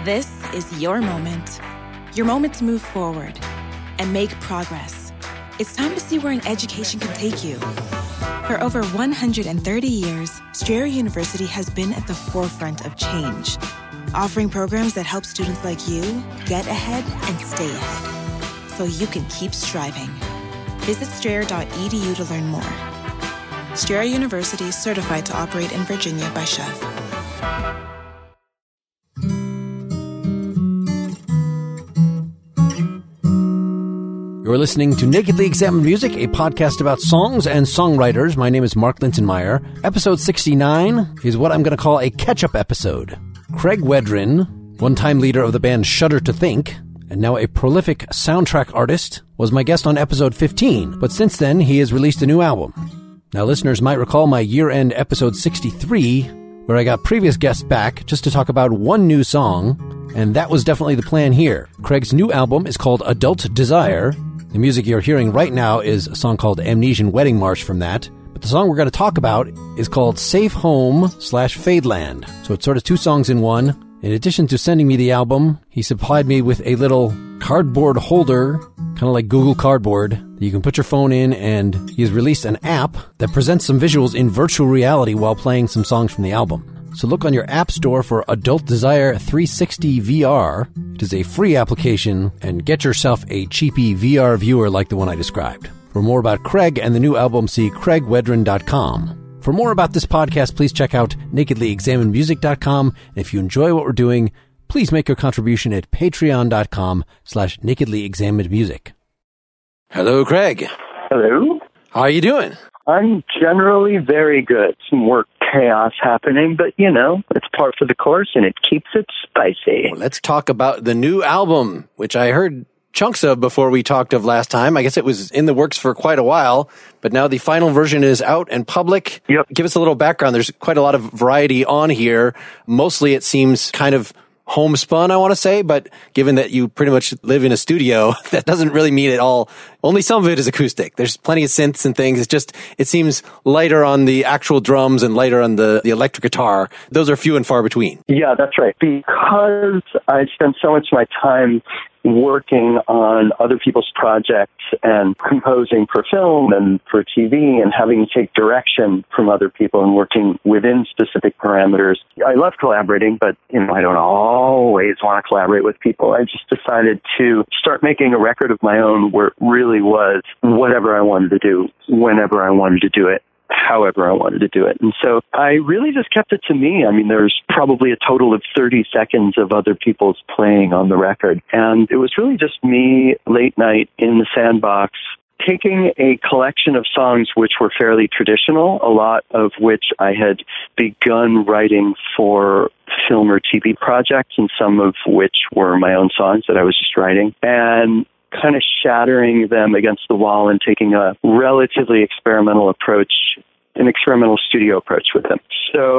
This is your moment to move forward and make progress. It's time to see where an education can take you. For over 130 years, Strayer University has been at the forefront of change, offering programs that help students like you get ahead and stay ahead, so you can keep striving. Visit strayer.edu to learn more. Strayer University is certified to operate in Virginia by Chev. You're listening to Nakedly Examined Music, a podcast about songs and songwriters. My name is Mark Lintonmeyer. Episode 69 is what I'm going to call a catch-up episode. Craig Wedren, one-time leader of the band Shudder to Think, and now a prolific soundtrack artist, was my guest on episode 15, but since then he has released a new album. Now listeners might recall my year-end episode 63, where I got previous guests back just to talk about one new song, and that was definitely the plan here. Craig's new album is called Adult Desire. The music you're hearing right now is a song called Amnesian Wedding March from that. But the song we're going to talk about is called Safe Home/Fadeland. So it's sort of two songs in one. In addition to sending me the album, he supplied me with a little cardboard holder, kind of like Google Cardboard, that you can put your phone in, and he has released an app that presents some visuals in virtual reality while playing some songs from the album. So look on your app store for Adult Desire 360 VR. It is a free application, and get yourself a cheapy VR viewer like the one I described. For more about Craig and the new album, see craigwedren.com. For more about this podcast, please check out nakedlyexaminedmusic.com. And if you enjoy what we're doing, please make your contribution at patreon.com/nakedlyexaminedmusic. Hello, Craig. Hello. How are you doing? I'm generally very good. Some work chaos happening, but, you know, it's par for the course, and it keeps it spicy. Well, let's talk about the new album, which I heard chunks of before we talked of last time. I guess it was in the works for quite a while, but now the final version is out and public. Yep. Give us a little background. There's quite a lot of variety on here. Mostly it seems kind of homespun, I want to say, but given that you pretty much live in a studio, that doesn't really mean it all. Only some of it is acoustic. There's plenty of synths and things. It's just, it seems lighter on the actual drums and lighter on the electric guitar. Those are few and far between. Yeah, that's right. Because I spend so much of my time working on other people's projects and composing for film and for TV and having to take direction from other people and working within specific parameters. I love collaborating, but, you know, I don't always want to collaborate with people. I just decided to start making a record of my own where it really was whatever I wanted to do, whenever I wanted to do it, however I wanted to do it. And so I really just kept it to me. I mean, there's probably a total of 30 seconds of other people's playing on the record. And it was really just me late night in the sandbox, taking a collection of songs which were fairly traditional, a lot of which I had begun writing for film or TV projects, and some of which were my own songs that I was just writing, and kind of shattering them against the wall and taking a relatively experimental approach, an experimental studio approach with them.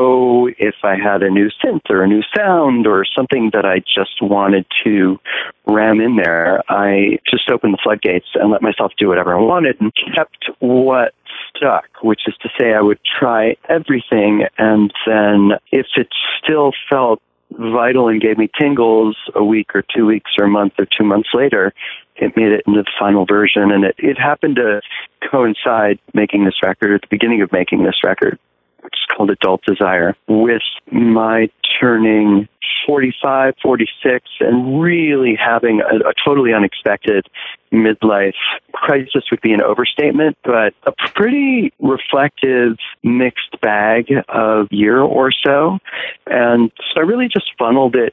So if I had a new synth or a new sound or something that I just wanted to ram in there, I just opened the floodgates and let myself do whatever I wanted and kept what stuck, which is to say I would try everything, and then if it still felt vital and gave me tingles a week or 2 weeks or a month or 2 months later, it made it into the final version. And it happened to coincide making this record, at the beginning of making this record, which is called Adult Desire, with my turning 45, 46, and really having a totally unexpected midlife crisis would be an overstatement, but a pretty reflective mixed bag of year or so. And so I really just funneled it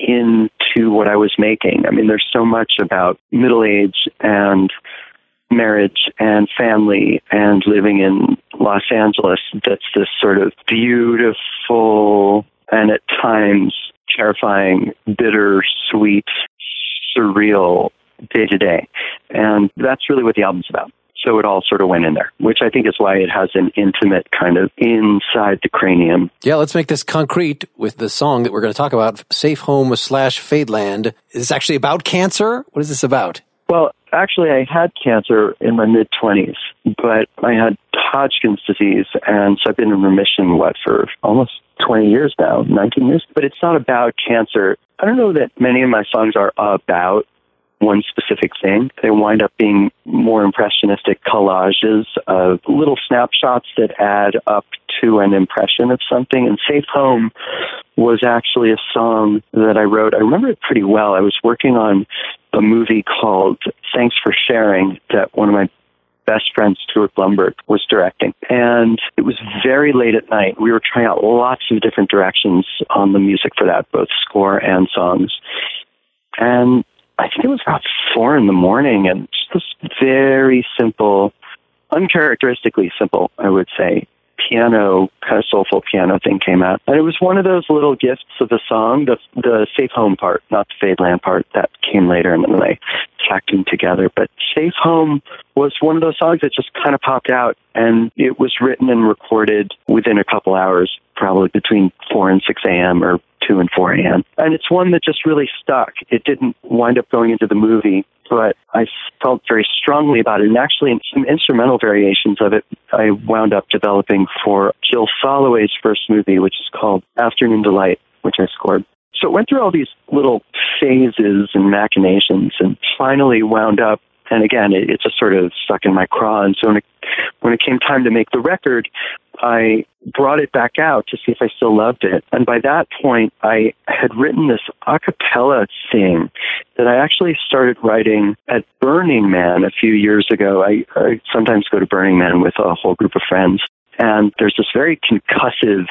into what I was making. I mean, there's so much about middle age and marriage and family and living in Los Angeles that's this sort of beautiful and at times terrifying, bittersweet, surreal day-to-day. And that's really what the album's about. So it all sort of went in there, which I think is why it has an intimate kind of inside the cranium. Yeah, let's make this concrete with the song that we're going to talk about, Safe Home/Fadeland. Is this actually about cancer? What is this about? Well, actually, I had cancer in my mid-20s, but I had Hodgkin's disease, and so I've been in remission, for almost 20 years now, 19 years. But it's not about cancer. I don't know that many of my songs are about one specific thing. They wind up being more impressionistic collages of little snapshots that add up to an impression of something. And Safe Home was actually a song that I wrote. I remember it pretty well. I was working on a movie called Thanks for Sharing that one of my best friend, Stuart Blumberg, was directing. And it was very late at night. We were trying out lots of different directions on the music for that, both score and songs. And I think it was about 4 a.m, and just this very simple, uncharacteristically simple, I would say, piano, kind of soulful piano thing came out. And it was one of those little gifts of the song, the Safe Home part, not the Fadeland part, that came later, and then they tacked them together. But Safe Home was one of those songs that just kind of popped out, and it was written and recorded within a couple hours, probably between 4 and 6 a.m. or 2 and 4 a.m. And it's one that just really stuck. It didn't wind up going into the movie, but I felt very strongly about it. And actually, in some instrumental variations of it, I wound up developing for Jill Soloway's first movie, which is called Afternoon Delight, which I scored. So it went through all these little phases and machinations and finally wound up, and again, it just sort of stuck in my craw. And so when it came time to make the record, I brought it back out to see if I still loved it. And by that point, I had written this a cappella thing that I actually started writing at Burning Man a few years ago. I sometimes go to Burning Man with a whole group of friends. And there's this very concussive,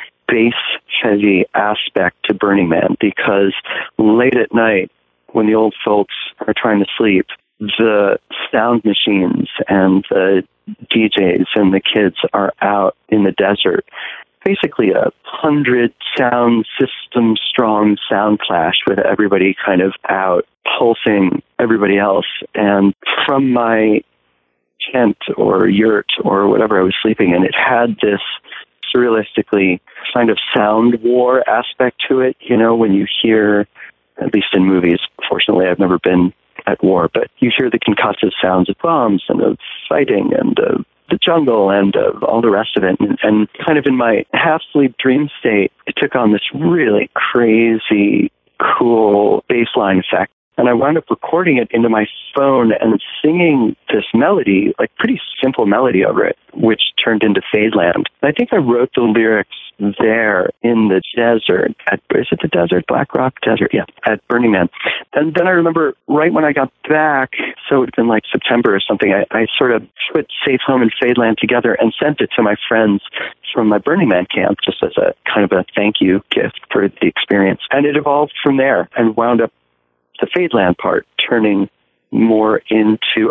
bass-heavy aspect to Burning Man because late at night, when the old folks are trying to sleep, the sound machines and the DJs and the kids are out in the desert. Basically a 100 sound system strong sound clash with everybody kind of out pulsing everybody else. And from my tent or yurt or whatever I was sleeping in, it had this surrealistically kind of sound war aspect to it. You know, when you hear, at least in movies, fortunately I've never been at war, but you hear the concussive sounds of bombs and of fighting and of the jungle and of all the rest of it. And kind of in my half-sleep dream state, it took on this really crazy, cool bassline effect. And I wound up recording it into my phone and singing this melody, like pretty simple melody over it, which turned into Fadeland. And I think I wrote the lyrics there in the desert. Is it the desert? Black Rock Desert? Yeah, at Burning Man. And then I remember right when I got back, so it would have been like September or something, I sort of put Safe Home and Fadeland together and sent it to my friends from my Burning Man camp just as a kind of a thank you gift for the experience. And it evolved from there and wound up the Fadeland part turning more into,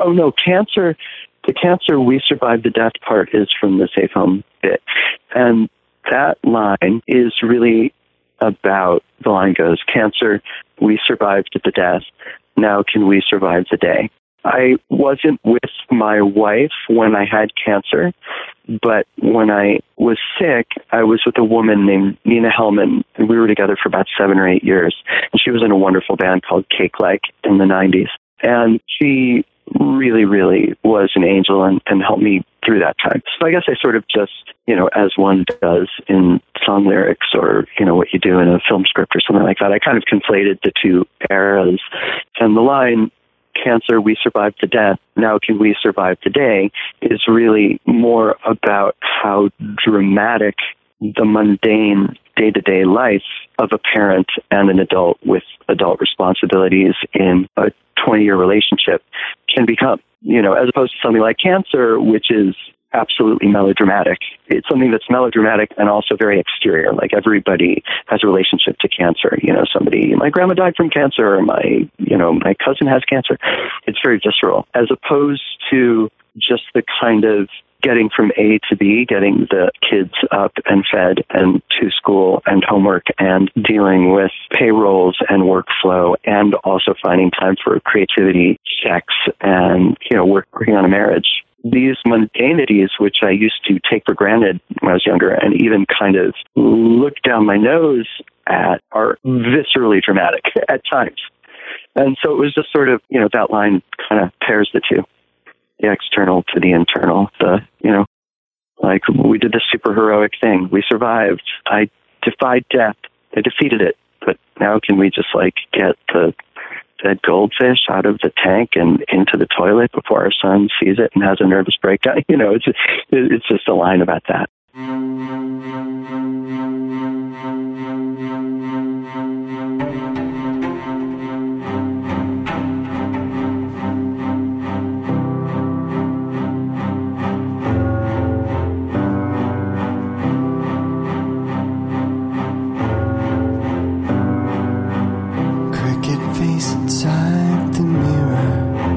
the cancer, we survived the death part is from the Safe Home bit. And that line is really about, the line goes, cancer, we survived the death. Now can we survive the day? I wasn't with my wife when I had cancer, but when I was sick, I was with a woman named Nina Hellman, and we were together for about 7 or 8 years. And she was in a wonderful band called Cake Like in the 90s. And she really, really was an angel and helped me through that time. So I guess I sort of just, as one does in song lyrics or, what you do in a film script or something like that, I kind of conflated the two eras. And the line, cancer, we survived the death, now can we survive the day, is really more about how dramatic the mundane day-to-day life of a parent and an adult with adult responsibilities in a 20-year relationship can become, as opposed to something like cancer, which is absolutely melodramatic. It's something that's melodramatic and also very exterior. Like everybody has a relationship to cancer. My grandma died from cancer, or my cousin has cancer. It's very visceral, as opposed to just the kind of getting from A to B, getting the kids up and fed and to school and homework and dealing with payrolls and workflow and also finding time for creativity, sex, and, working on a marriage. These mundanities, which I used to take for granted when I was younger and even kind of look down my nose at, are viscerally dramatic at times. And so it was just sort of, that line kind of pairs the two. The external to the internal, like we did this super heroic thing. We survived. I defied death. I defeated it, but now how can we just like get that goldfish out of the tank and into the toilet before our son sees it and has a nervous breakdown? You know, it's just a line about that. Inside the mirror,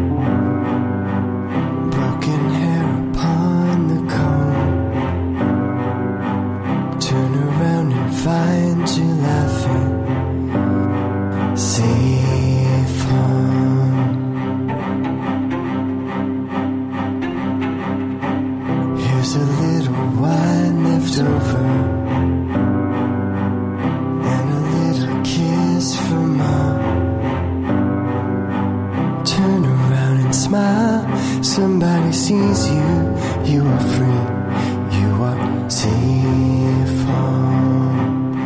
broken hair upon the comb. Turn around and find you laughing. Safe home. Here's a little wine left over, and a little kiss from mom. Turn around and smile. Somebody sees you. You are free. You are safe home.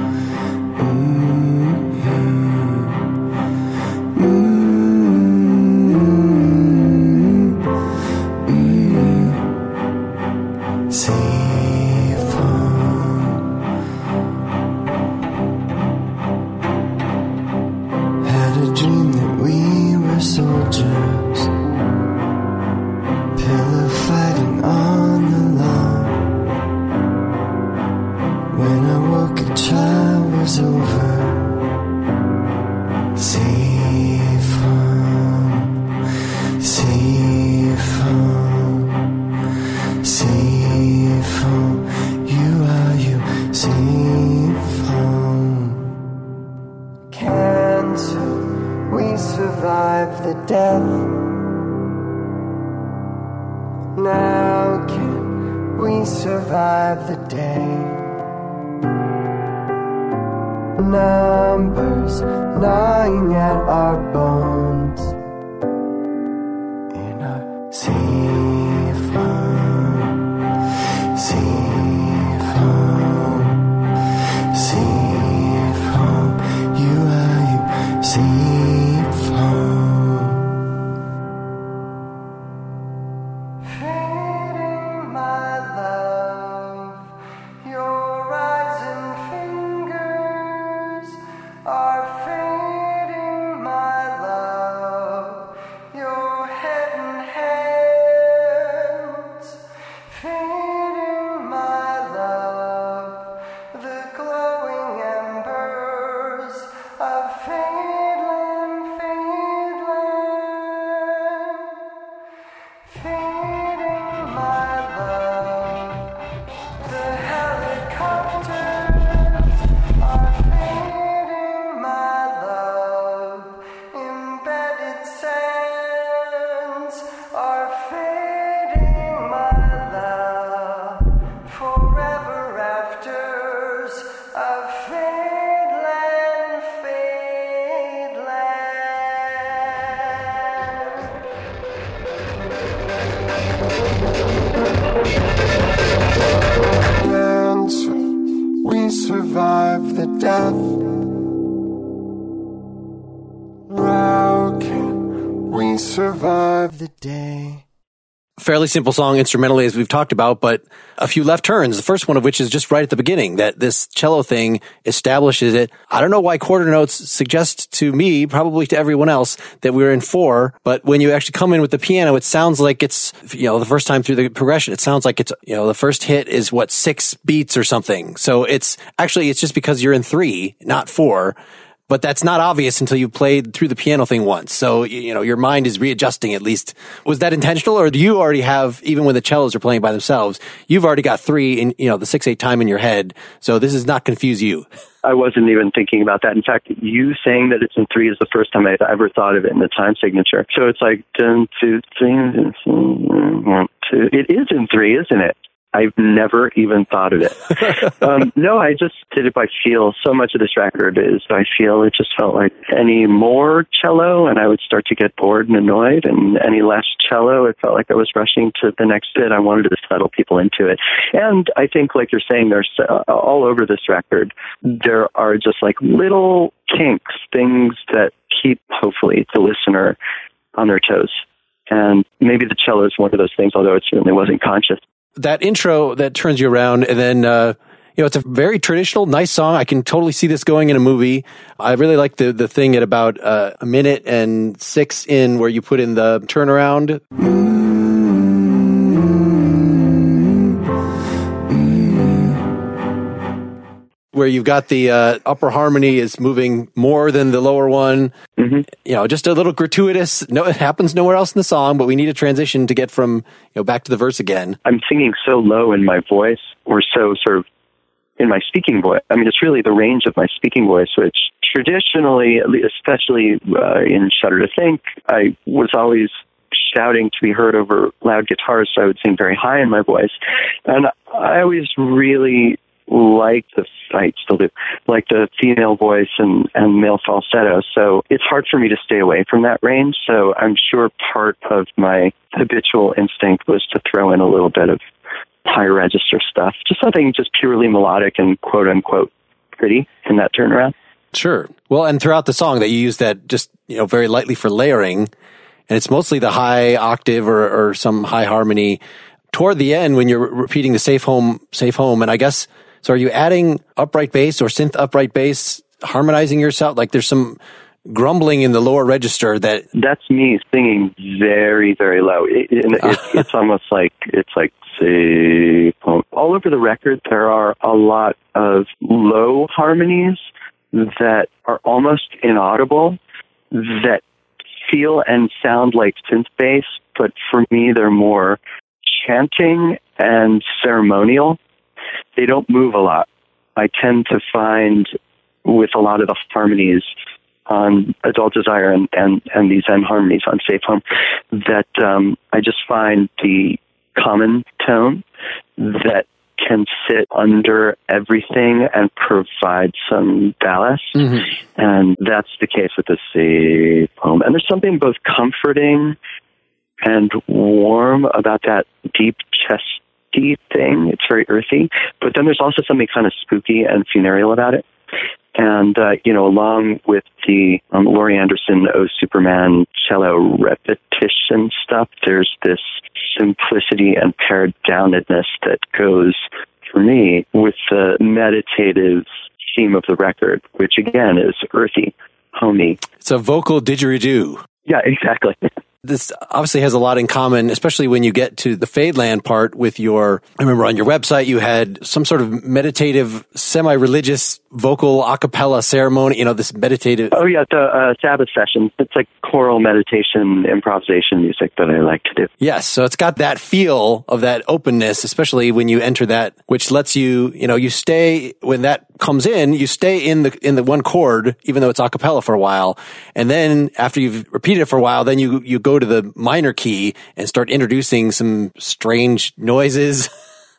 Safe home. Had a dream that we were soldiers, pillow fighting on the lawn. When I woke, a trial was over. Safe home, safe home, safe home. You are you, safe home. Cancer, we survived the death. Now can we survive the day? Numbers gnawing at our bones in our safe home, safe home, safe home. You are you, safe home. Fading my love, your eyes and fingers are fading my love, your head and hands fading my love, the glowing embers of Fadeland, Fadeland, fading my love, the helicopters are fading my love, embedded sands are fading my love, forever afters of Fadeland, Fadeland. Cancer, we survived the death. How can we survive the day? Fairly simple song instrumentally, as we've talked about, but a few left turns. The first one of which is just right at the beginning, that this cello thing establishes it. I don't know why quarter notes suggest to me, probably to everyone else, that we're in 4, but when you actually come in with the piano, it sounds like it's, the first time through the progression, it sounds like it's, the first hit is 6 beats or something. So it's just because you're in 3, not 4. But that's not obvious until you played through the piano thing once. So, your mind is readjusting at least. Was that intentional, or do you already have, even when the cellos are playing by themselves, you've already got 3 in, the 6/8 time in your head. So this does not confuse you. I wasn't even thinking about that. In fact, you saying that it's in 3 is the first time I've ever thought of it in the time signature. So it's like 1, 2, 3, 1, 2. It is in 3, isn't it? I've never even thought of it. No, I just did it by feel. So much of this record is by feel. It just felt like any more cello and I would start to get bored and annoyed, and any less cello, it felt like I was rushing to the next bit. I wanted to settle people into it. And I think, like you're saying, there's all over this record, there are just like little kinks things that keep, hopefully, the listener on their toes. And maybe the cello is one of those things, although it certainly wasn't conscious. That intro that turns you around, and then it's a very traditional, nice song. I can totally see this going in a movie. I really like the thing at about a minute and 6 in where you put in the turnaround. Where you've got the upper harmony is moving more than the lower one. Mm-hmm. Just a little gratuitous. No, it happens nowhere else in the song, but we need a transition to get from back to the verse again. I'm singing so low in my voice, or so sort of in my speaking voice. I mean, it's really the range of my speaking voice, which traditionally, especially in Shudder to Think, I was always shouting to be heard over loud guitars, so I would sing very high in my voice. And I always really I still do, like the female voice and male falsetto. So it's hard for me to stay away from that range. So I'm sure part of my habitual instinct was to throw in a little bit of higher register stuff, just something just purely melodic and quote unquote pretty in that turnaround. Sure. Well, and throughout the song that you use that just, very lightly for layering, and it's mostly the high octave or some high harmony toward the end when you're repeating the safe home. And I guess, so are you adding upright bass or synth upright bass, harmonizing yourself? Like there's some grumbling in the lower register that's me singing very, very low. It's almost like, it's like safe home. All over the record, there are a lot of low harmonies that are almost inaudible, that feel and sound like synth bass, but for me, they're more chanting and ceremonial. They don't move a lot. I tend to find with a lot of the harmonies on Adult Desire and these end harmonies on Safe Home that I just find the common tone that can sit under everything and provide some ballast. Mm-hmm. And that's the case with the Safe Home. And there's something both comforting and warm about that deep chesty thing. It's very earthy. But then there's also something kind of spooky and funereal about it. And, along with the Laurie Anderson, Oh Superman cello repetition stuff, there's this simplicity and pared downedness that goes, for me, with the meditative theme of the record, which again is earthy, homey. It's a vocal didgeridoo. Yeah, exactly. This obviously has a lot in common, especially when you get to the Fadeland part with I remember on your website you had some sort of meditative, semi-religious vocal a cappella ceremony, this meditative... Oh yeah, the Sabbath sessions. It's like choral meditation, improvisation music that I like to do. Yes, so it's got that feel of that openness, especially when you enter that, which lets you, you stay, when that comes in, you stay in the one chord, even though it's a cappella for a while. And then after you've repeated it for a while, then you go to the minor key and start introducing some strange noises.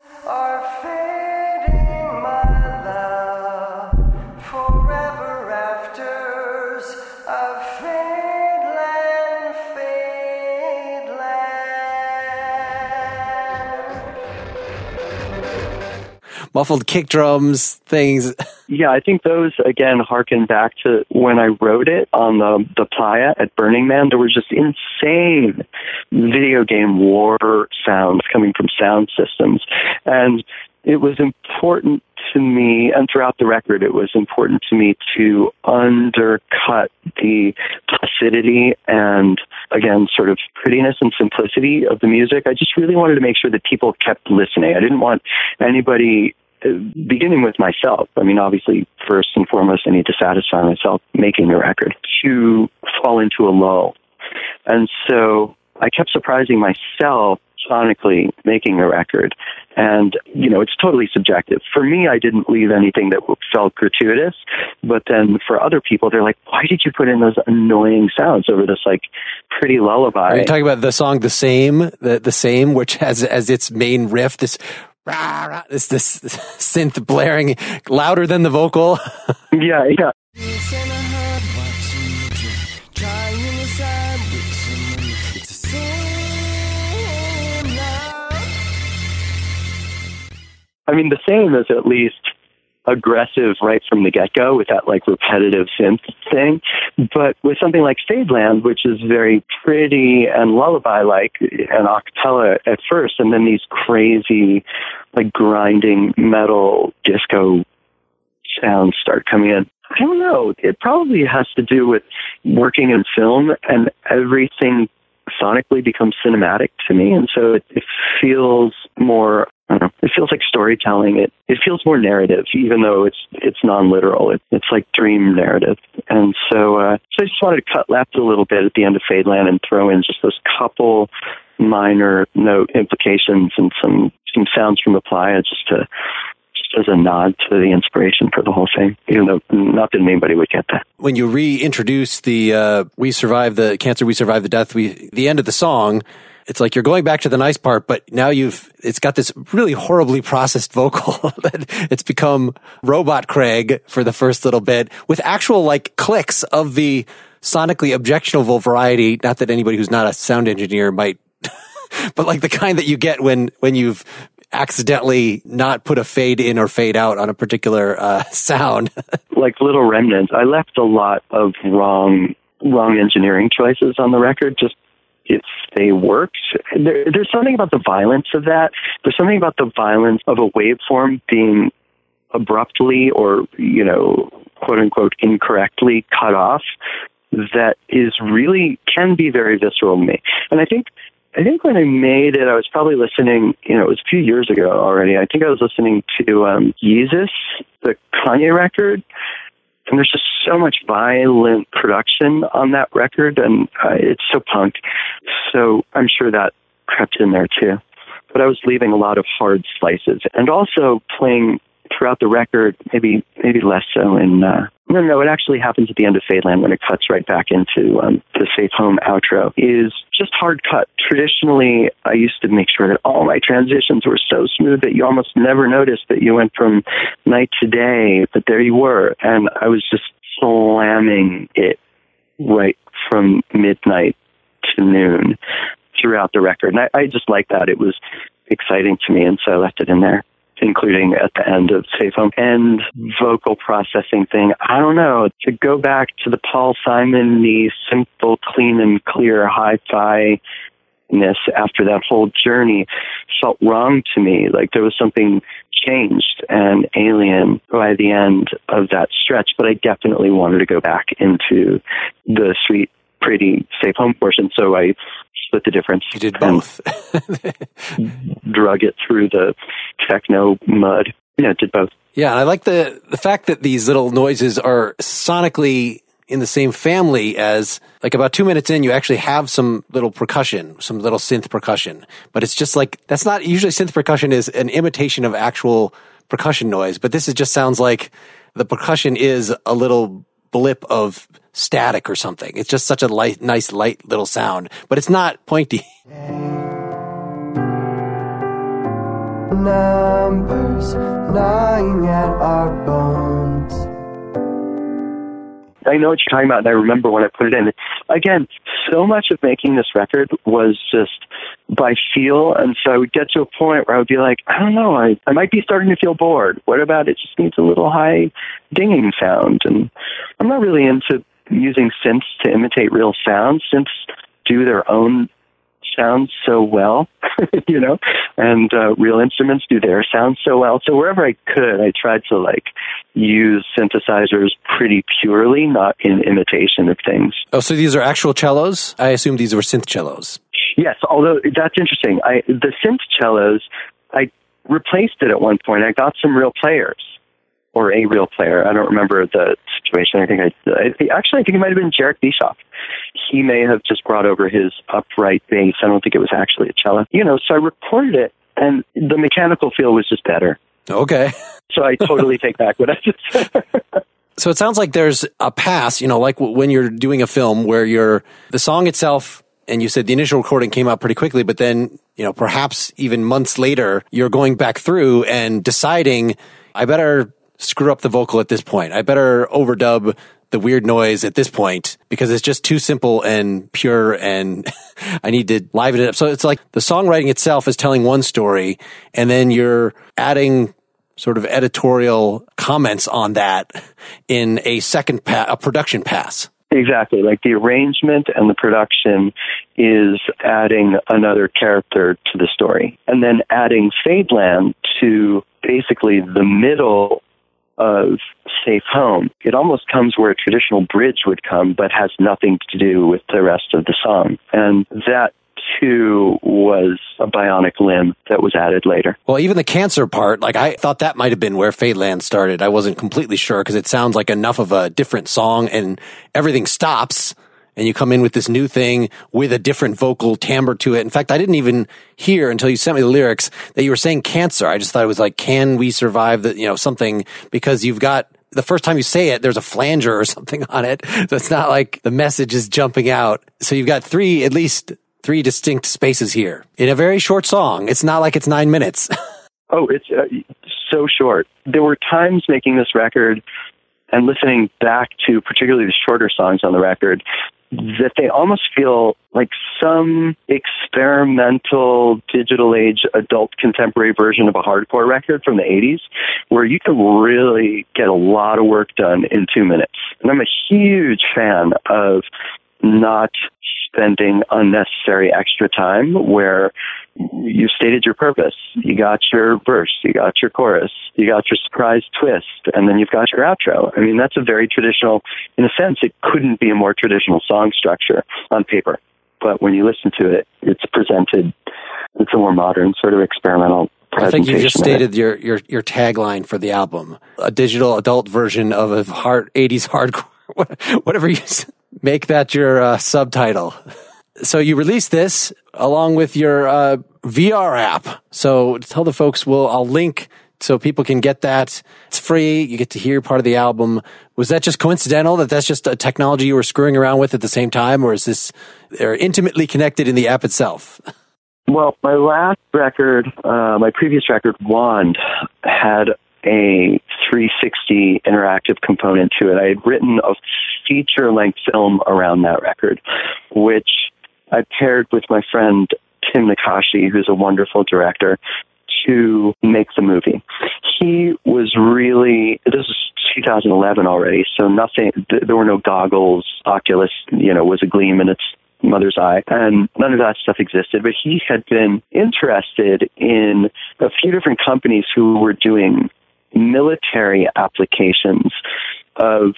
Muffled kick drums, things. Yeah, I think those, again, harken back to when I wrote it on the playa at Burning Man. There were just insane video game war sounds coming from sound systems. And it was important to me, and throughout the record, it was important to me to undercut the placidity and, again, sort of prettiness and simplicity of the music. I just really wanted to make sure that people kept listening. I didn't want anybody, beginning with myself, I mean, obviously, first and foremost, I need to satisfy myself making the record, to fall into a lull. And so I kept surprising myself sonically making the record. And, it's totally subjective. For me, I didn't leave anything that felt gratuitous. But then for other people, they're like, why did you put in those annoying sounds over this, pretty lullaby? Are you talking about the song The Same, the Same, which has as its main riff, this synth blaring louder than the vocal? Yeah. I mean, The Same is at least aggressive right from the get-go with that like repetitive synth thing. But with something like Fadeland, which is very pretty and lullaby-like and a cappella at first, and then these crazy like grinding metal disco sounds start coming in. I don't know. It probably has to do with working in film, and everything sonically becomes cinematic to me. And so it feels more, I don't know, it feels like storytelling. It feels more narrative, even though it's non-literal. It's like dream narrative. And so I just wanted to cut left a little bit at the end of Fadeland and throw in just those couple minor note implications and some sounds from the playa just as a nod to the inspiration for the whole thing, even though not that anybody would get that. When you reintroduce the We Survived the Cancer, We Survived the Death, the end of the song, it's like you're going back to the nice part, but now it's got this really horribly processed vocal. It's become Robot Craig for the first little bit with actual like clicks of the sonically objectionable variety. Not that anybody who's not a sound engineer might, but like the kind that you get when you've accidentally not put a fade in or fade out on a particular sound. Like little remnants. I left a lot of wrong engineering choices on the record, just if they worked. There's something about the violence of that. There's something about the violence of a waveform being abruptly or, quote unquote, incorrectly cut off that can be very visceral to me. And I think when I made it, I was probably listening, it was a few years ago already. I think I was listening to Yeezus, the Kanye record. And there's just so much violent production on that record, and it's so punk. So I'm sure that crept in there too. But I was leaving a lot of hard slices, and also playing throughout the record, maybe less so in... No, it actually happens at the end of Fadeland when it cuts right back into the Safe Home outro, is just hard cut. Traditionally, I used to make sure that all my transitions were so smooth that you almost never noticed that you went from night to day, but there you were. And I was just slamming it right from midnight to noon throughout the record. And I just liked that. It was exciting to me, and so I left it in there, including at the end of Safe Home. And vocal processing thing, I don't know, to go back to the Paul Simon, the simple, clean and clear hi-fi-ness after that whole journey felt wrong to me. Like there was something changed and alien by the end of that stretch, but I definitely wanted to go back into the sweet, pretty Safe Home portion, so I split the difference. You did both. Drug it through the techno mud. Yeah, did both. Yeah, and I like the fact that these little noises are sonically in the same family as, like, about 2 minutes in, you actually have some little percussion, some little synth percussion. But it's just like, that's not, usually synth percussion is an imitation of actual percussion noise, but this just sounds like the percussion is a little blip of static or something. It's just such a nice, light little sound, but it's not pointy. Numbers gnawing at our bones. I know what you're talking about, and I remember when I put it in. Again, so much of making this record was just by feel, and so I would get to a point where I would be like, I don't know, I might be starting to feel bored. What about it just needs a little high dinging sound? And I'm not really into using synths to imitate real sounds. Synths do their own sounds so well, and real instruments do their sounds so well. So wherever I could, I tried to use synthesizers pretty purely, not in imitation of things. Oh, so these are actual cellos? I assume these were synth cellos. Yes, although that's interesting. The synth cellos, I replaced it at one point. I got some real players, or a real player. I don't remember the situation. I think it might have been Jarek Bischoff. He may have just brought over his upright bass. I don't think it was actually a cello. So I recorded it, and the mechanical feel was just better. Okay. So I totally take back what I just said. So it sounds like there's a pass, like when you're doing a film where the song itself, and you said the initial recording came out pretty quickly, but then, perhaps even months later, you're going back through and deciding, I better screw up the vocal at this point. I better overdub the weird noise at this point because it's just too simple and pure, and I need to liven it up. So it's like the songwriting itself is telling one story, and then you're adding sort of editorial comments on that in a a production pass. Exactly. Like the arrangement and the production is adding another character to the story. And then adding Fadeland to basically the middle of Safe Home. It almost comes where a traditional bridge would come, but has nothing to do with the rest of the song. And that too was a bionic limb that was added later. Well, even the cancer part, like I thought that might have been where Fadeland started. I wasn't completely sure because it sounds like enough of a different song and everything stops and you come in with this new thing with a different vocal timbre to it. In fact, I didn't even hear until you sent me the lyrics that you were saying cancer. I just thought it was like, can we survive something, because you've got the first time you say it, there's a flanger or something on it. So it's not like the message is jumping out. So you've got at least three distinct spaces here in a very short song. It's not like it's 9 minutes. Oh, it's so short. There were times making this record and listening back to particularly the shorter songs on the record that they almost feel like some experimental digital age adult contemporary version of a hardcore record from the 80s where you can really get a lot of work done in 2 minutes. And I'm a huge fan of not spending unnecessary extra time where you stated your purpose. You got your verse, you got your chorus, you got your surprise twist, and then you've got your outro. I mean, that's a very traditional, in a sense, it couldn't be a more traditional song structure on paper. But when you listen to it, it's presented, it's a more modern sort of experimental I think you just stated your tagline for the album, a digital adult version of a 80s hardcore, whatever you make that your subtitle. So you released this along with your VR app. So tell the folks, I'll link so people can get that. It's free. You get to hear part of the album. Was that just coincidental that's just a technology you were screwing around with at the same time, or is they're intimately connected in the app itself? Well, my last record, my previous record, Wand, had a 360 interactive component to it. I had written a feature-length film around that record, which I paired with my friend Tim Nakashi, who's a wonderful director, to make the movie. He was this was 2011 already, so there were no goggles. Oculus, was a gleam in its mother's eye, and none of that stuff existed. But he had been interested in a few different companies who were doing military applications of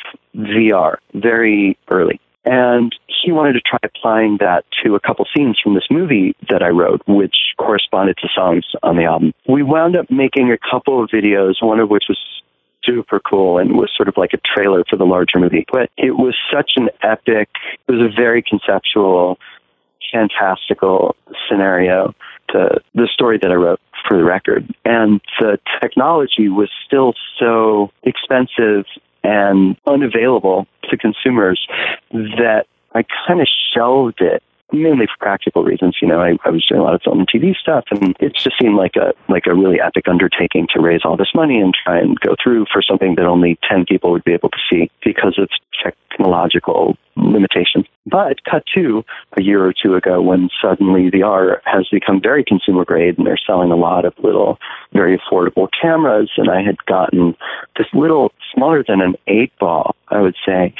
VR very early. And he wanted to try applying that to a couple scenes from this movie that I wrote, which corresponded to songs on the album. We wound up making a couple of videos, one of which was super cool and was sort of like a trailer for the larger movie. But it was such an epic, it was a very conceptual, fantastical scenario to the story that I wrote for the record. And the technology was still so expensive and unavailable to consumers that I kind of shelved it, mainly for practical reasons. I was doing a lot of film and TV stuff, and it just seemed like a really epic undertaking to raise all this money and try and go through for something that only 10 people would be able to see because of technological limitations. But cut to a year or two ago when suddenly VR has become very consumer grade and they're selling a lot of little, very affordable cameras. And I had gotten this little, smaller than an 8-ball, I would say,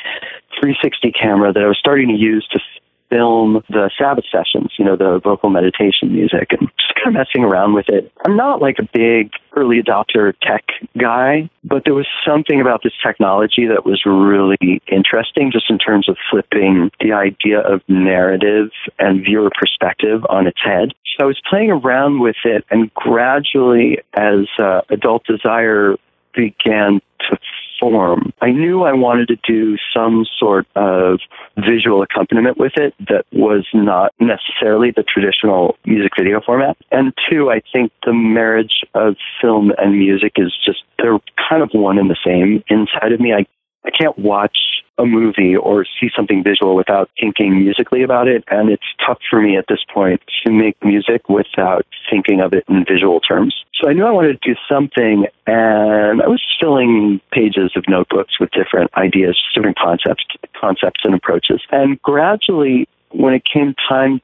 360 camera that I was starting to use to film the Sabbath sessions, the vocal meditation music, and just kind of messing around with it. I'm not like a big early adopter tech guy, but there was something about this technology that was really interesting just in terms of flipping the idea of narrative and viewer perspective on its head. So I was playing around with it, and gradually, as adult desire began to form, I knew I wanted to do some sort of visual accompaniment with it that was not necessarily the traditional music video format. And two, I think the marriage of film and music is just, they're kind of one and the same inside of me. I can't watch a movie or see something visual without thinking musically about it, and it's tough for me at this point to make music without thinking of it in visual terms. So I knew I wanted to do something, and I was filling pages of notebooks with different ideas, different concepts and approaches. And gradually, when it came time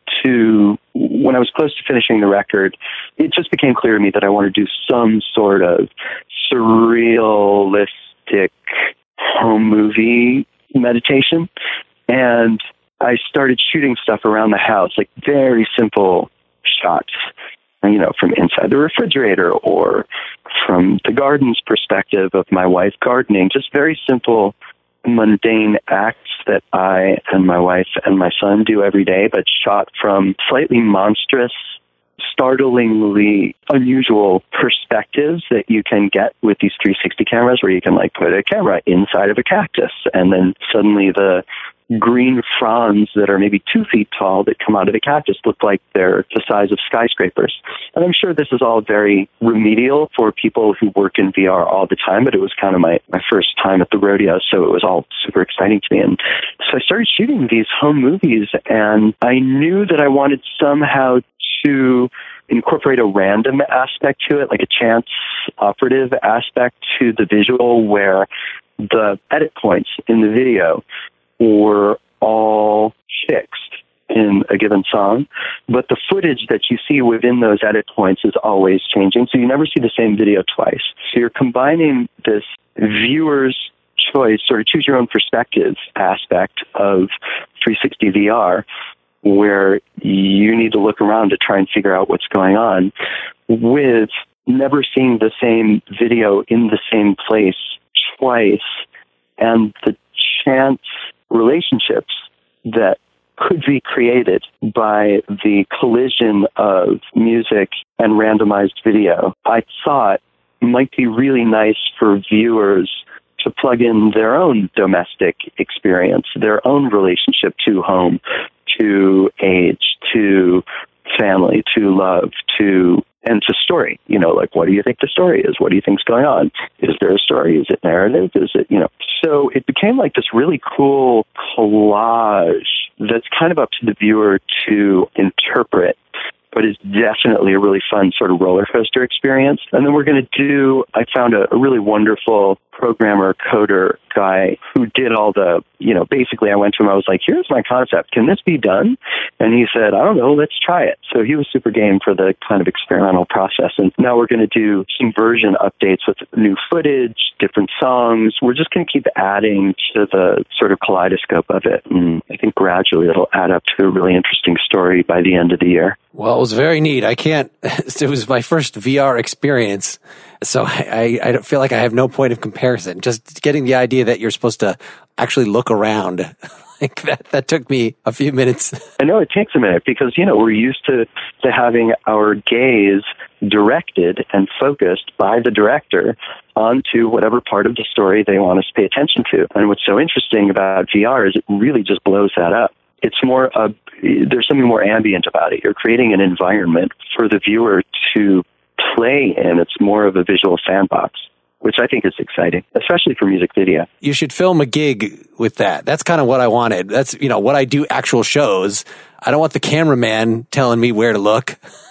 when I was close to finishing the record, it just became clear to me that I wanted to do some sort of surrealistic home movie meditation. And I started shooting stuff around the house, like very simple shots, you know, from inside the refrigerator or from the garden's perspective of my wife gardening, just very simple, mundane acts that I and my wife and my son do every day, but shot from slightly monstrous, startlingly unusual perspectives that you can get with these 360 cameras, where you can like put a camera inside of a cactus and then suddenly the green fronds that are maybe 2 feet tall that come out of the cactus look like they're the size of skyscrapers. And I'm sure this is all very remedial for people who work in VR all the time, but it was kind of my first time at the rodeo, so it was all super exciting to me. And so I started shooting these home movies, and I knew that I wanted somehow to incorporate a random aspect to it, like a chance operative aspect to the visual, where the edit points in the video were all fixed in a given song, but the footage that you see within those edit points is always changing, so you never see the same video twice. So you're combining this viewer's choice, sort of choose your own perspective aspect of 360 VR, where you need to look around to try and figure out what's going on, with never seeing the same video in the same place twice, and the chance relationships that could be created by the collision of music and randomized video, I thought might be really nice for viewers to plug in their own domestic experience, their own relationship to home, to age, to family, to love, and to story. You know, like, what do you think the story is? What do you think's going on? Is there a story? Is it narrative? Is it, you know? So it became like this really cool collage that's kind of up to the viewer to interpret, but it's definitely a really fun sort of roller coaster experience. And then we're going to do, I found a really wonderful programmer, coder guy who did all the, you know, basically I went to him, I was like, here's my concept. Can this be done? And he said, I don't know, let's try it. So he was super game for the kind of experimental process. And now we're going to do some version updates with new footage, different songs. We're just going to keep adding to the sort of kaleidoscope of it. And I think gradually it'll add up to a really interesting story by the end of the year. Well, it was very neat. It was my first VR experience, so I feel like I have no point of comparison. Just getting the idea that you're supposed to actually look around, like that took me a few minutes. I know it takes a minute because, you know, we're used to having our gaze directed and focused by the director onto whatever part of the story they want us to pay attention to. And what's so interesting about VR is it really just blows that up. It's more there's something more ambient about it. You're creating an environment for the viewer to play in. It's more of a visual sandbox, which I think is exciting, especially for music video. You should film a gig with that. That's kind of what I wanted. That's, you know, what I do actual shows. I don't want the cameraman telling me where to look.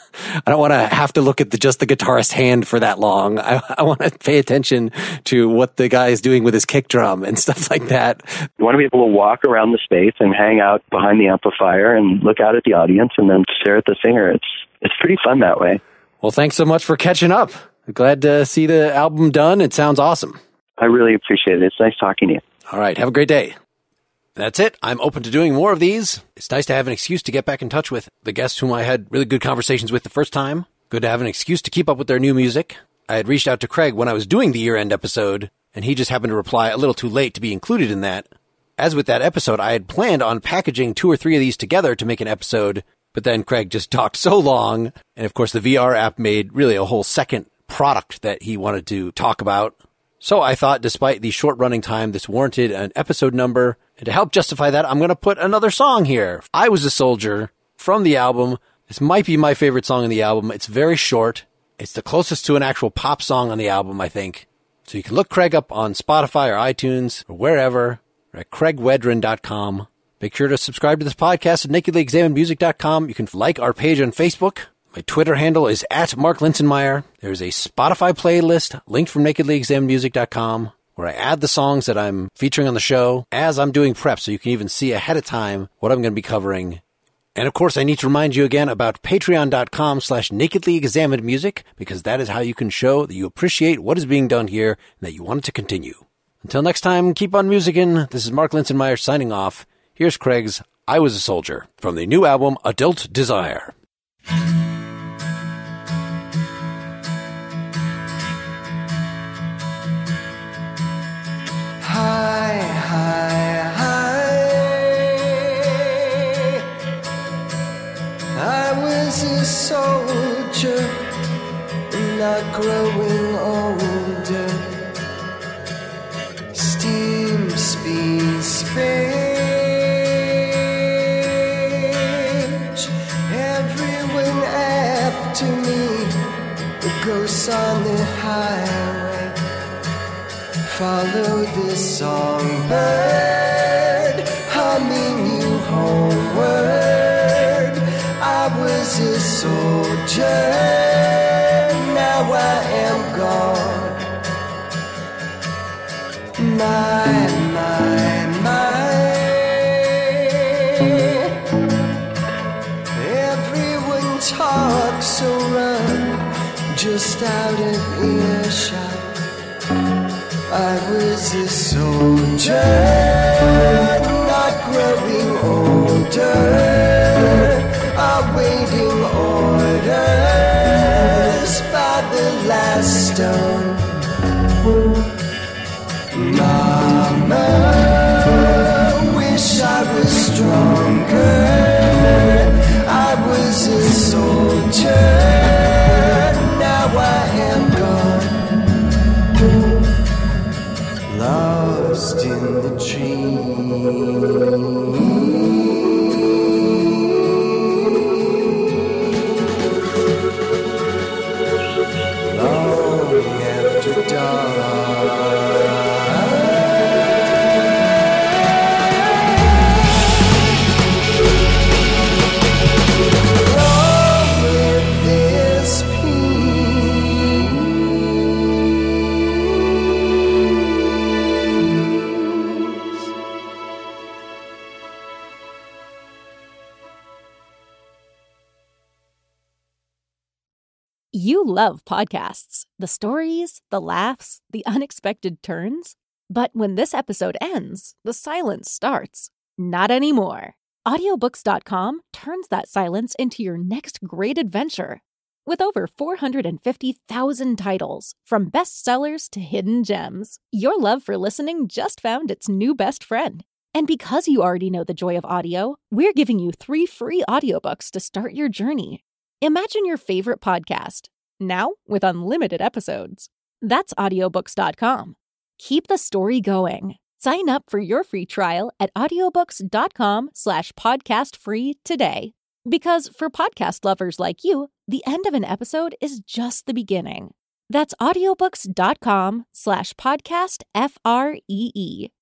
I don't want to have to look at just the guitarist's hand for that long. I want to pay attention to what the guy is doing with his kick drum and stuff like that. You want to be able to walk around the space and hang out behind the amplifier and look out at the audience and then stare at the singer. It's pretty fun that way. Well, thanks so much for catching up. Glad to see the album done. It sounds awesome. I really appreciate it. It's nice talking to you. All right. Have a great day. That's it. I'm open to doing more of these. It's nice to have an excuse to get back in touch with the guests whom I had really good conversations with the first time. Good to have an excuse to keep up with their new music. I had reached out to Craig when I was doing the year-end episode, and he just happened to reply a little too late to be included in that. As with that episode, I had planned on packaging 2 or 3 of these together to make an episode, but then Craig just talked so long, and of course the VR app made really a whole second product that he wanted to talk about. So I thought, despite the short running time, this warranted an episode number. And to help justify that, I'm going to put another song here. I Was a Soldier from the album. This might be my favorite song on the album. It's very short. It's the closest to an actual pop song on the album, I think. So you can look Craig up on Spotify or iTunes or wherever, or at craigwedren.com. Make sure to subscribe to this podcast at nakedlyexaminedmusic.com. You can like our page on Facebook. My Twitter handle is at Mark Linsenmeyer. There's a Spotify playlist linked from nakedlyexaminedmusic.com where I add the songs that I'm featuring on the show as I'm doing prep, so you can even see ahead of time what I'm going to be covering And of course, I need to remind you again about patreon.com/nakedlyexaminedmusic, because that is how you can show that you appreciate what is being done here and that you want it to continue. Until next time, keep on musicking. This is Mark Linsenmeyer signing off. Here's Craig's I Was a Soldier from the new album Adult Desire. High, high, high. I was a soldier, not growing older. Steam, speed, speech. Everyone after me, the ghosts on the highway. Follow this songbird, humming you homeward. I was a soldier, now I am gone. My, everyone talks, so run just out of earshot. I was a soldier, not growing older, awaiting orders by the last stone. Mama, wish I was stronger. I was a soldier, now I am gone. Lost in the dream. Long after dark. You love podcasts, the stories, the laughs, the unexpected turns. But when this episode ends, the silence starts. Not anymore. Audiobooks.com turns that silence into your next great adventure. With over 450,000 titles, from bestsellers to hidden gems, your love for listening just found its new best friend. And because you already know the joy of audio, we're giving you 3 free audiobooks to start your journey. Imagine your favorite podcast, now with unlimited episodes. That's audiobooks.com. Keep the story going. Sign up for your free trial at audiobooks.com/podcastfree today. Because for podcast lovers like you, the end of an episode is just the beginning. That's audiobooks.com/podcastfree.